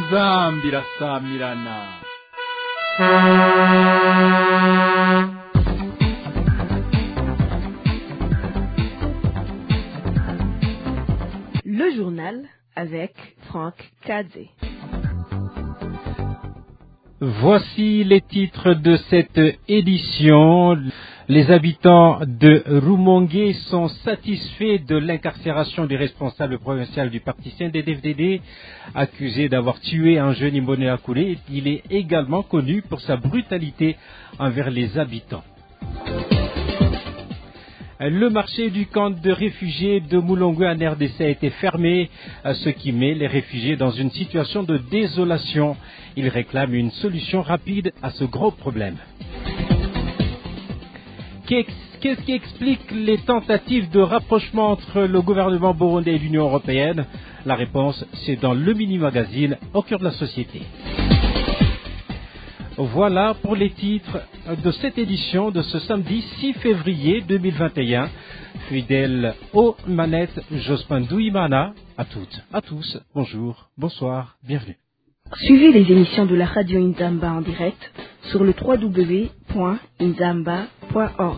nzambi rasamirana. Le journal avec Franck Kadze. Voici les titres de cette édition. Les habitants de Rumongue sont satisfaits de l'incarcération du responsable provincial du parti CNDD-FDD, accusé d'avoir tué un jeune Imbonerakure. Il est également connu pour sa brutalité envers les habitants. Le marché du camp de réfugiés de Mulongwe en RDC a été fermé, ce qui met les réfugiés dans une situation de désolation. Ils réclament une solution rapide à ce gros problème. Qu'est-ce qui explique les tentatives de rapprochement entre le gouvernement burundais et l'Union européenne? La réponse, c'est dans le mini-magazine Au cœur de la société. Voilà pour les titres de cette édition de ce samedi 6 février 2021. Fidèle aux manettes, Jospin Douimana. À toutes, à tous, bonjour, bonsoir, bienvenue. Suivez les émissions de la radio Inzamba en direct sur le www.inzamba.org.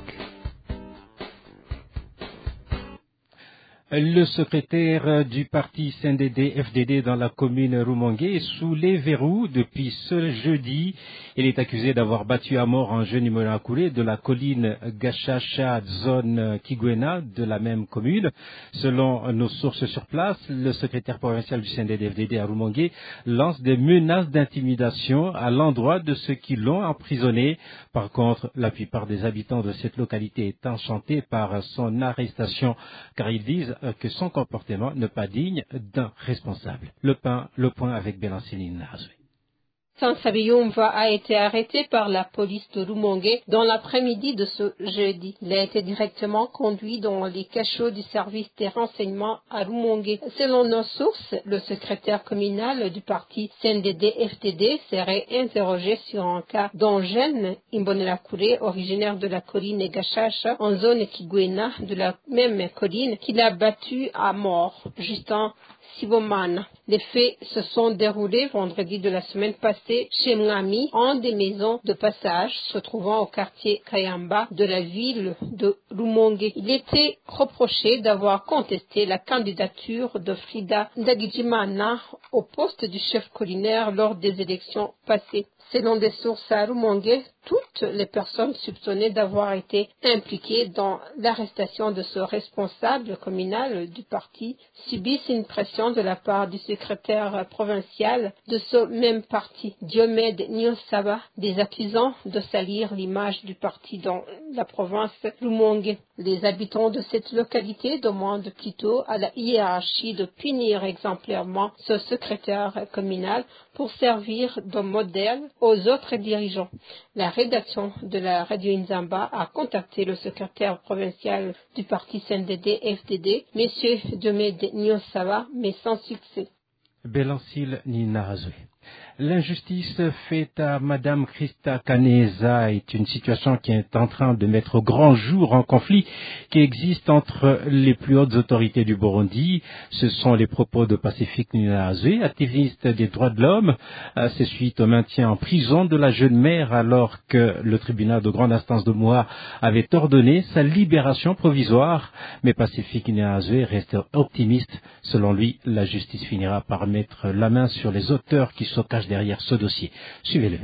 Le secrétaire du parti CNDD-FDD dans la commune Rumongue est sous les verrous depuis ce jeudi. Il est accusé d'avoir battu à mort un jeune Imbonerakure de la colline Gachacha, zone Kigwena de la même commune. Selon nos sources sur place, le secrétaire provincial du CNDD-FDD à Rumongue lance des menaces d'intimidation à l'endroit de ceux qui l'ont emprisonné. Par contre, la plupart des habitants de cette localité est enchanté par son arrestation car ils disent que son comportement n'est pas digne d'un responsable. Le point avec Bélancine Nazoué. Sansabiyumva a été arrêté par la police de Rumongue dans l'après-midi de ce jeudi. Il a été directement conduit dans les cachots du service des renseignements à Rumongue. Selon nos sources, le secrétaire communal du parti CNDD-FDD serait interrogé sur un cas d'un jeune Imbonerakure originaire de la colline Gachacha en zone Kigwena de la même colline qu'il a battu à mort. Justin Sibomana. Les faits se sont déroulés vendredi de la semaine passée chez Mwami, en des maisons de passage se trouvant au quartier Kayamba de la ville de Rumongue. Il était reproché d'avoir contesté la candidature de Frida Ndagijimana au poste du chef collinaire lors des élections passées. Selon des sources à Rumongue, toutes les personnes soupçonnées d'avoir été impliquées dans l'arrestation de ce responsable communal du parti subissent une pression de la part du secrétaire provincial de ce même parti, Diomède Nyosaba, des accusants de salir l'image du parti dans la province Rumongue. Les habitants de cette localité demandent plutôt à la hiérarchie de punir exemplairement ce secrétaire communal pour servir de modèle aux autres dirigeants. La rédaction de la radio Inzamba a contacté le secrétaire provincial du parti CNDD-FDD, M. Diomède Nyosaba, mais sans succès. Bélancile Ninazoué. L'injustice faite à Madame Christa Kaneza est une situation qui est en train de mettre au grand jour un conflit qui existe entre les plus hautes autorités du Burundi. Ce sont les propos de Pacifique Ninazoué, activiste des droits de l'homme. C'est suite au maintien en prison de la jeune mère alors que le tribunal de grande instance de Moua avait ordonné sa libération provisoire. Mais Pacifique Ninazoué reste optimiste. Selon lui, la justice finira par mettre la main sur les auteurs qui se cachent derrière ce dossier. Suivez-le.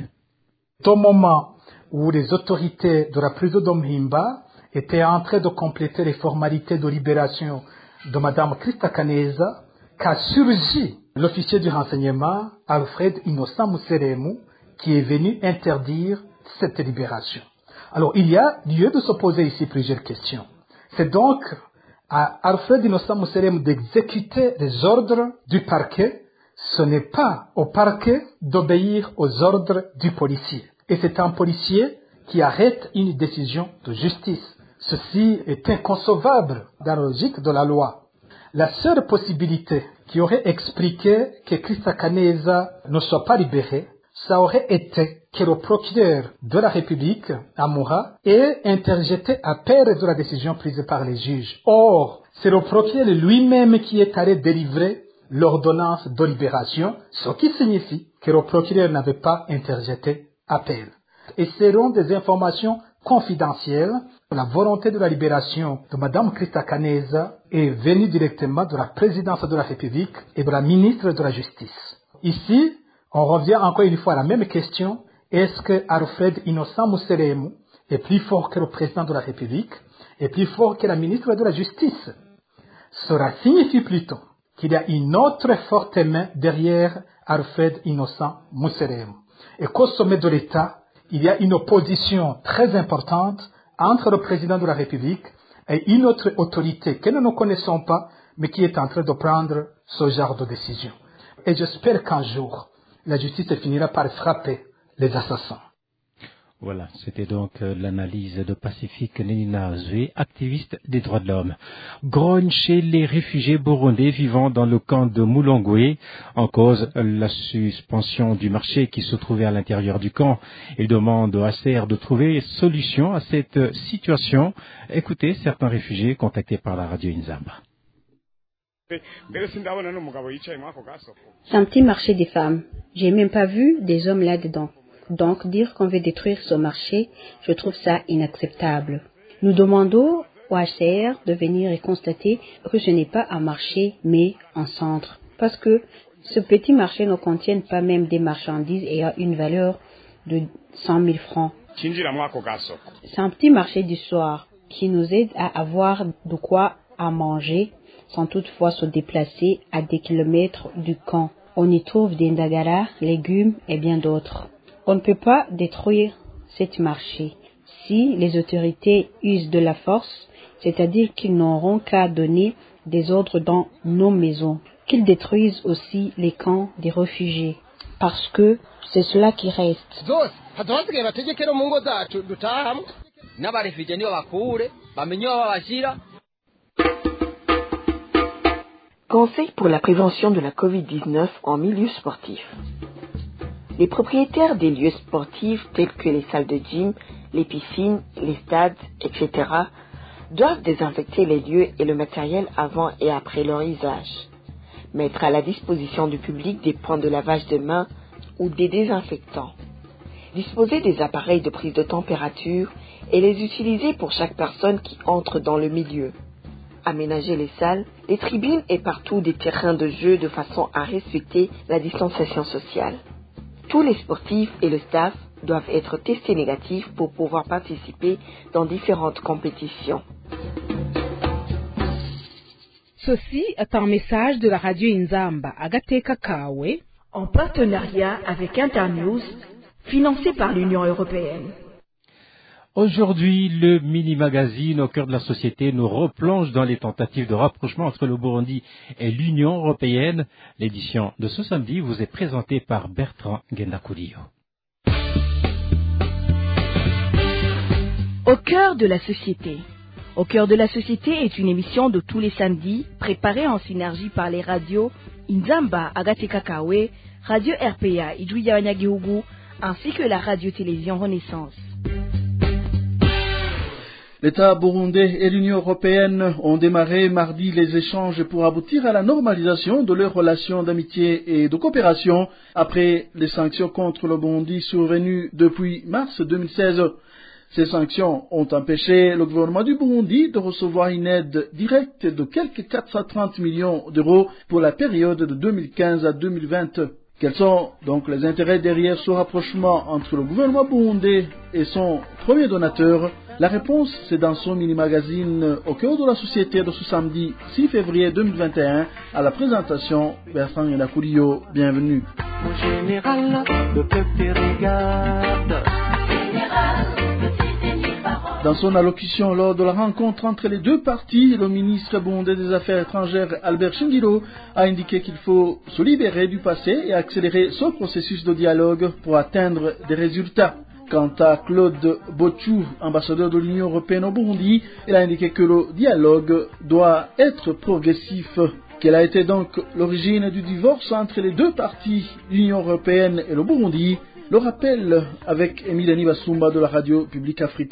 Au moment où les autorités de la prison d'Omhimba étaient en train de compléter les formalités de libération de Madame Christa Kaneza, qu'a surgi l'officier du renseignement Alfred Innocent Museremu qui est venu interdire cette libération. Alors il y a lieu de se poser ici plusieurs questions. C'est donc à Alfred Innocent Museremu d'exécuter les ordres du parquet. Ce n'est pas au parquet d'obéir aux ordres du policier. Et c'est un policier qui arrête une décision de justice. Ceci est inconcevable dans la logique de la loi. La seule possibilité qui aurait expliqué que Christa Kaneza ne soit pas libérée, ça aurait été que le procureur de la République, Amoura, ait interjeté appel de la décision prise par les juges. Or, c'est le procureur lui-même qui est allé délivrer l'ordonnance de libération, ce qui signifie que le procureur n'avait pas interjeté appel. Et seront des informations confidentielles. La volonté de la libération de Mme Christa Caneza est venue directement de la présidence de la République et de la ministre de la Justice. Ici, on revient encore une fois à la même question. Est-ce que Alfred Innocent Mousseremu est plus fort que le président de la République, est plus fort que la ministre de la Justice? Cela signifie plutôt qu'il y a une autre forte main derrière Alfred Innocent Mousseremu. Et qu'au sommet de l'État, il y a une opposition très importante entre le président de la République et une autre autorité que nous ne connaissons pas, mais qui est en train de prendre ce genre de décision. Et j'espère qu'un jour, la justice finira par frapper les assassins. Voilà, c'était donc l'analyse de Pacifique Nenina Zoué, activiste des droits de l'homme. Grogne chez les réfugiés burundais vivant dans le camp de Mulongwe, en cause la suspension du marché qui se trouvait à l'intérieur du camp. Il demande au HCR de trouver solution à cette situation. Écoutez certains réfugiés contactés par la radio Inzamba. C'est un petit marché des femmes. J'ai même pas vu des hommes là-dedans. Donc, dire qu'on veut détruire ce marché, je trouve ça inacceptable. Nous demandons au HCR de venir et constater que ce n'est pas un marché, mais un centre. Parce que ce petit marché ne contient pas même des marchandises et a une valeur de 100 000 francs. C'est un petit marché du soir qui nous aide à avoir de quoi à manger sans toutefois se déplacer à des kilomètres du camp. On y trouve des ndagara, légumes et bien d'autres. On ne peut pas détruire ce marché. Si les autorités usent de la force, c'est-à-dire qu'ils n'auront qu'à donner des ordres dans nos maisons, qu'ils détruisent aussi les camps des réfugiés, parce que c'est cela qui reste. Conseil pour la prévention de la Covid-19 en milieu sportif. Les propriétaires des lieux sportifs tels que les salles de gym, les piscines, les stades, etc. doivent désinfecter les lieux et le matériel avant et après leur usage. Mettre à la disposition du public des points de lavage de mains ou des désinfectants. Disposer des appareils de prise de température et les utiliser pour chaque personne qui entre dans le milieu. Aménager les salles, les tribunes et partout des terrains de jeu de façon à respecter la distanciation sociale. Tous les sportifs et le staff doivent être testés négatifs pour pouvoir participer dans différentes compétitions. Ceci est un message de la radio Inzamba Agateka Kawe, en partenariat avec Internews, financé par l'Union européenne. Aujourd'hui, le mini-magazine au cœur de la société nous replonge dans les tentatives de rapprochement entre le Burundi et l'Union européenne. L'édition de ce samedi vous est présentée par Bertrand Gendakurio. Au cœur de la société. Au cœur de la société est une émission de tous les samedis, préparée en synergie par les radios Inzamba Agateka Kawe, Radio RPA Ijuya Wanyagihugu, ainsi que la radio-télévision Renaissance. L'État burundais et l'Union européenne ont démarré mardi les échanges pour aboutir à la normalisation de leurs relations d'amitié et de coopération après les sanctions contre le Burundi survenues depuis mars 2016. Ces sanctions ont empêché le gouvernement du Burundi de recevoir une aide directe de quelques 430 millions d'euros pour la période de 2015 à 2020. Quels sont donc les intérêts derrière ce rapprochement entre le gouvernement burundais et son premier donateur? La réponse, c'est dans son mini-magazine au cœur de la société de ce samedi 6 février 2021 à la présentation Bertrand Gendakurio. Bienvenue. Mon général, le peuple regarde. Dans son allocution lors de la rencontre entre les deux parties, le ministre burundais des Affaires étrangères Albert Shingiro a indiqué qu'il faut se libérer du passé et accélérer ce processus de dialogue pour atteindre des résultats. Quant à Claude Bochou, ambassadeur de l'Union européenne au Burundi, il a indiqué que le dialogue doit être progressif. Quelle a été donc l'origine du divorce entre les deux parties, l'Union européenne et le Burundi? Le rappel avec Emilani Basumba de la radio publique africaine.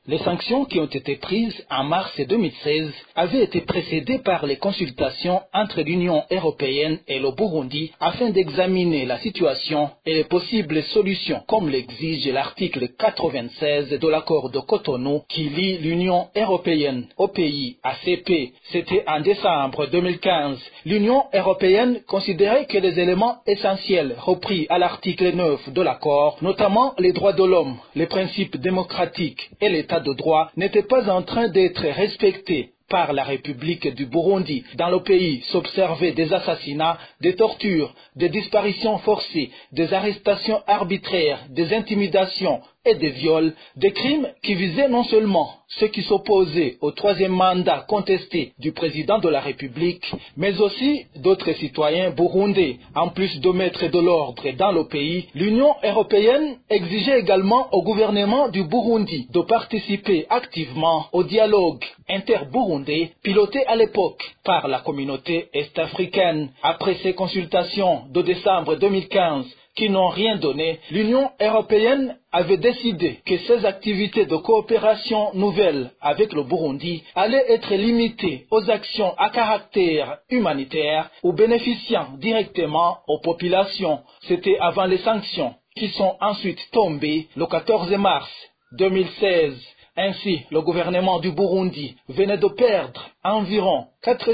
Les sanctions qui ont été prises en mars 2016 avaient été précédées par les consultations entre l'Union européenne et le Burundi afin d'examiner la situation et les possibles solutions, comme l'exige l'article 96 de l'accord de Cotonou qui lie l'Union européenne au pays ACP. C'était en décembre 2015. L'Union européenne considérait que les éléments essentiels repris à l'article 9 de l'accord, notamment les droits de l'homme, les principes démocratiques et l'état de droit, n'étaient pas en train d'être respectés par la République du Burundi. Dans le pays s'observaient des assassinats, des tortures, des disparitions forcées, des arrestations arbitraires, des intimidations et des viols, des crimes qui visaient non seulement ceux qui s'opposaient au troisième mandat contesté du président de la République, mais aussi d'autres citoyens burundais. En plus de mettre de l'ordre dans le pays, l'Union européenne exigeait également au gouvernement du Burundi de participer activement au dialogue inter-burundais piloté à l'époque par la communauté est-africaine. Après ces consultations de décembre 2015, qui n'ont rien donné, l'Union européenne avait décidé que ces activités de coopération nouvelles avec le Burundi allaient être limitées aux actions à caractère humanitaire ou bénéficiant directement aux populations. C'était avant les sanctions qui sont ensuite tombées le 14 mars 2016. Ainsi, le gouvernement du Burundi venait de perdre environ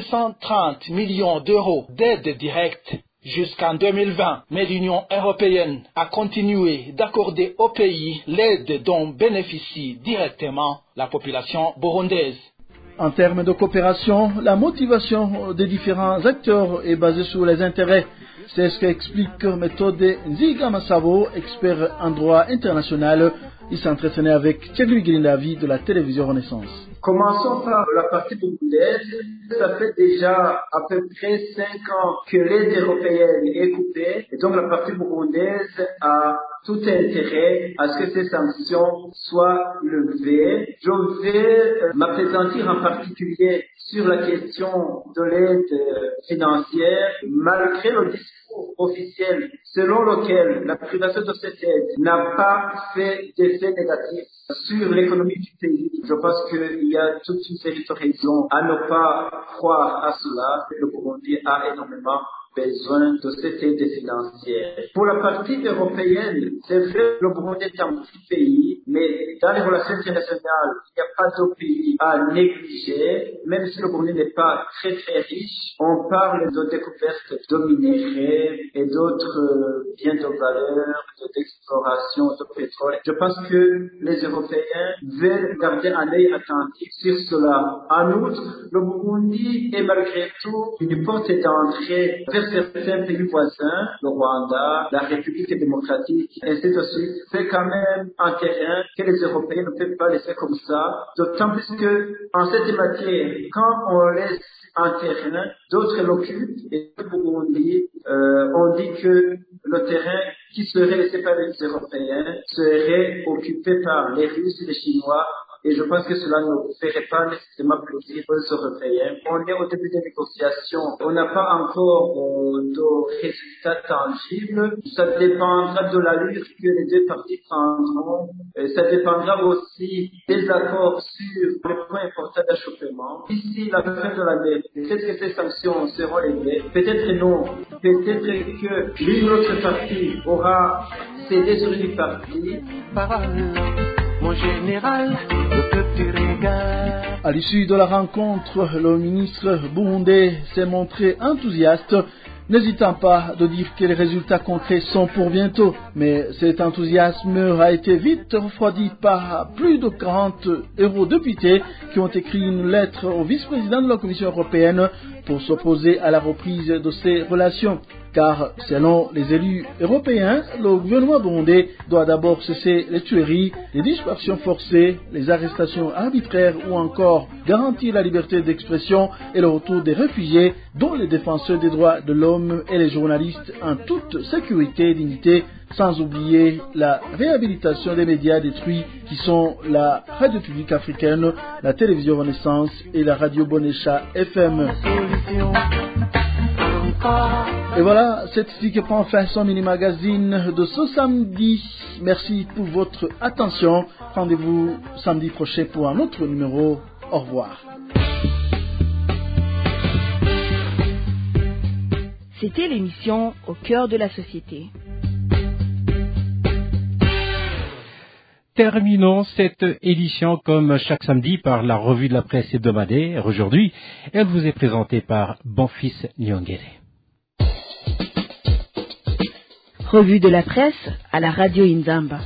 430 millions d'euros d'aide directe jusqu'en 2020, mais l'Union européenne a continué d'accorder au pays l'aide dont bénéficie directement la population burundaise. En termes de coopération, la motivation des différents acteurs est basée sur les intérêts. C'est ce qu'explique Méthode Nziga Massavo, expert en droit international. Il s'entretenait avec Thierry Guilindavi de la télévision Renaissance. Commençons par la partie burundaise. Ça fait déjà à peu près 5 ans que l'aide européenne est coupée et donc la partie burundaise a tout intérêt à ce que ces sanctions soient levées. Je vais m'appesantir en particulier sur la question de l'aide financière, malgré le discours officiel selon lequel la privation de cette aide n'a pas fait d'effet négatif sur l'économie du pays. Je pense qu'il y a toute une série de raisons à ne pas croire à cela. Le Burundi a énormément besoin de cette aide financière. Pour la partie européenne, c'est vrai, le Burundi est un petit pays, mais dans les relations internationales, il n'y a pas de pays à négliger, même si le Burundi n'est pas très très riche. On parle de découverte de minéraux et d'autres biens de valeur, d'exploration de pétrole. Je pense que les Européens veulent garder un œil attentif sur cela. En outre, le Burundi est malgré tout une porte d'entrée vers certains pays voisins, le Rwanda, la République démocratique, ainsi de suite. C'est quand même un terrain que les Européens ne peuvent pas laisser comme ça, d'autant plus que en cette matière, quand on laisse un terrain, d'autres l'occupent, et le Burundi, on dit que le terrain qui serait laissé par les Européens serait occupé par les Russes et les Chinois. Et je pense que cela ne ferait pas nécessairement plaisir aux Européens. On est au début des négociations. On n'a pas encore de résultats tangibles. Ça dépendra de l'allure que les deux parties prendront. Et ça dépendra aussi des accords sur les points importants d'achoppement. D'ici la fin de l'année, peut-être que ces sanctions seront levées. Peut-être non. Peut-être que l'une ou l'autre partie aura cédé sur une partie. Mon général, le peuple regarde. À l'issue de la rencontre, le ministre burundais s'est montré enthousiaste, n'hésitant pas de dire que les résultats concrets sont pour bientôt. Mais cet enthousiasme a été vite refroidi par plus de 40 eurodéputés qui ont écrit une lettre au vice-président de la Commission européenne pour s'opposer à la reprise de ces relations. Car, selon les élus européens, le gouvernement burundais doit d'abord cesser les tueries, les disparitions forcées, les arrestations arbitraires ou encore garantir la liberté d'expression et le retour des réfugiés, dont les défenseurs des droits de l'homme et les journalistes en toute sécurité et dignité, sans oublier la réhabilitation des médias détruits qui sont la radio publique africaine, la télévision Renaissance et la radio Bonesha FM. Et voilà, c'est ici que prend fin son mini-magazine de ce samedi. Merci pour votre attention. Rendez-vous samedi prochain pour un autre numéro. Au revoir. C'était l'émission Au cœur de la société. Terminons cette édition comme chaque samedi par la revue de la presse hebdomadaire. Aujourd'hui, elle vous est présentée par Bonfils Nyongere. Revue de la presse à la radio Inzamba.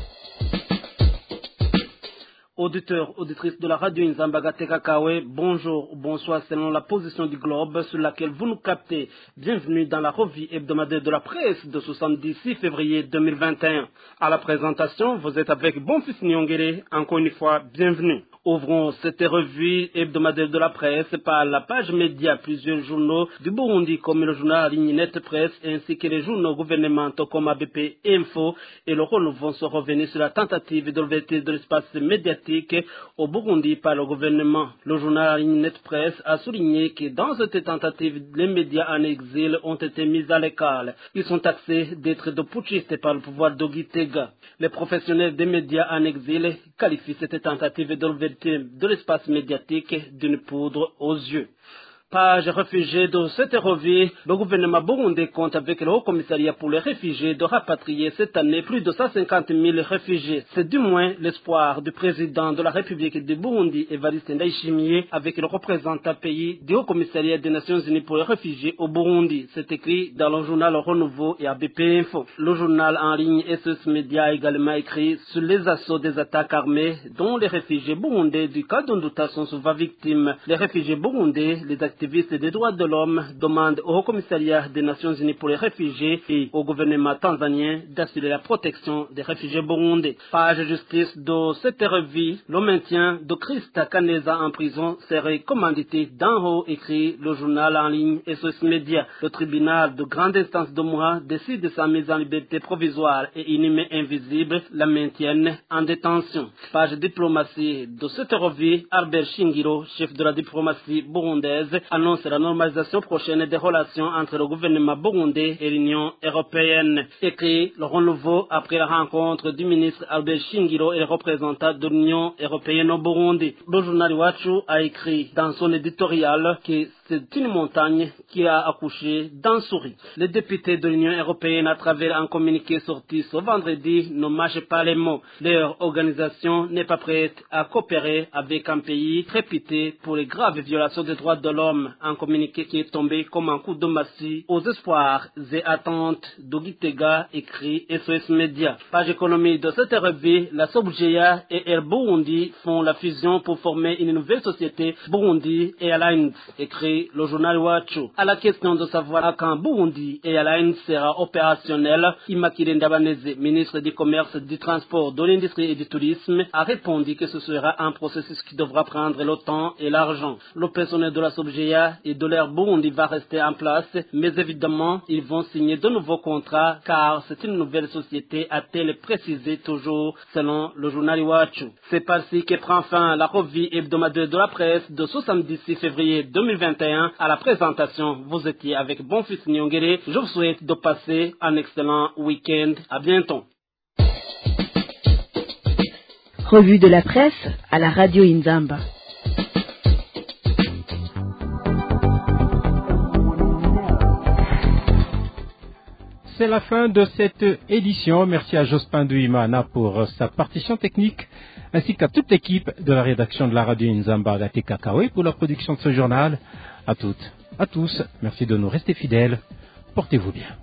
Auditeurs, auditrices de la radio Inzamba Gateka-Kawe, bonjour ou bonsoir selon la position du globe sur laquelle vous nous captez. Bienvenue dans la revue hebdomadaire de la presse de 76 février 2021. À la présentation, vous êtes avec Bonfils Nyongere. Encore une fois, bienvenue. Ouvrons cette revue hebdomadaire de la presse par la page média. Plusieurs journaux du Burundi comme le journal Ligne Net Presse ainsi que les journaux gouvernementaux comme ABP Info et le Rôle vont se revenir sur la tentative d'ouverture de l'espace médiatique au Burundi par le gouvernement. Le journal Ligne Net Presse a souligné que dans cette tentative, les médias en exil ont été mis à l'écart. Ils sont taxés d'être de putschistes par le pouvoir d'Ogitega. Les professionnels des médias en exil qualifient cette tentative d'ouverture de l'espace médiatique d'une poudre aux yeux. Page réfugiés de cette revue, le gouvernement burundais compte avec le Haut Commissariat pour les réfugiés de rapatrier cette année plus de 150 000 réfugiés. C'est du moins l'espoir du président de la République du Burundi, Evariste Ndayishimiye, avec le représentant pays du Haut Commissariat des Nations Unies pour les réfugiés au Burundi. C'est écrit dans le journal Renouveau et ABP Info. Le journal en ligne SOS Média a également écrit sur les assauts des attaques armées dont les réfugiés burundais du Kadunduta sont souvent victimes. Les réfugiés burundais, les activistes des droits de l'homme demandent au Haut Commissariat des Nations Unies pour les réfugiés et au gouvernement tanzanien d'assurer la protection des réfugiés burundais. Page justice de cette revue, le maintien de Krista Kaneza en prison serait commandité d'en haut, écrit le journal en ligne SOS Média. Le tribunal de grande instance de Moura décide de sa mise en liberté provisoire et inhumée invisible la maintienne en détention. Page diplomatie de cette revue, Albert Shingiro, chef de la diplomatie burundaise, annonce la normalisation prochaine des relations entre le gouvernement burundais et l'Union européenne. Écrit le renouveau après la rencontre du ministre Albert Shingiro et les représentants de l'Union européenne au Burundi. Le journal Iwachu a écrit dans son éditorial que c'est une montagne qui a accouché d'un souris. Les députés de l'Union européenne, à travers un communiqué sorti ce vendredi, ne mâchent pas les mots. Leur organisation n'est pas prête à coopérer avec un pays réputé pour les graves violations des droits de l'homme. Un communiqué qui est tombé comme un coup de massue aux espoirs et attentes d'Ogitega, écrit SOS Média. Page économie de cette revue, la Sobgeya et Air Burundi font la fusion pour former une nouvelle société Burundi Airlines, écrit le journal Iwachu. À la question de savoir à quand Burundi Airlines sera opérationnel, Immaculée Ndabaneze, ministre du Commerce, du Transport, de l'Industrie et du Tourisme, a répondu que ce sera un processus qui devra prendre le temps et l'argent. Le personnel de la Sobgeya et de l'Air Burundi va rester en place, mais évidemment, ils vont signer de nouveaux contrats car c'est une nouvelle société, a-t-elle précisé toujours selon le journal Iwachu. C'est par-ci que prend fin la revue hebdomadaire de la presse de ce samedi 6 février 2021. À la présentation, vous étiez avec Bonfils Nyongere. Je vous souhaite de passer un excellent week-end. À bientôt. Revue de la presse à la radio Inzamba. C'est la fin de cette édition. Merci à Jospin Duimana pour sa partition technique, ainsi qu'à toute l'équipe de la rédaction de la radio Inzamba Gateka-Kawe pour la production de ce journal. À toutes, à tous, merci de nous rester fidèles. Portez-vous bien.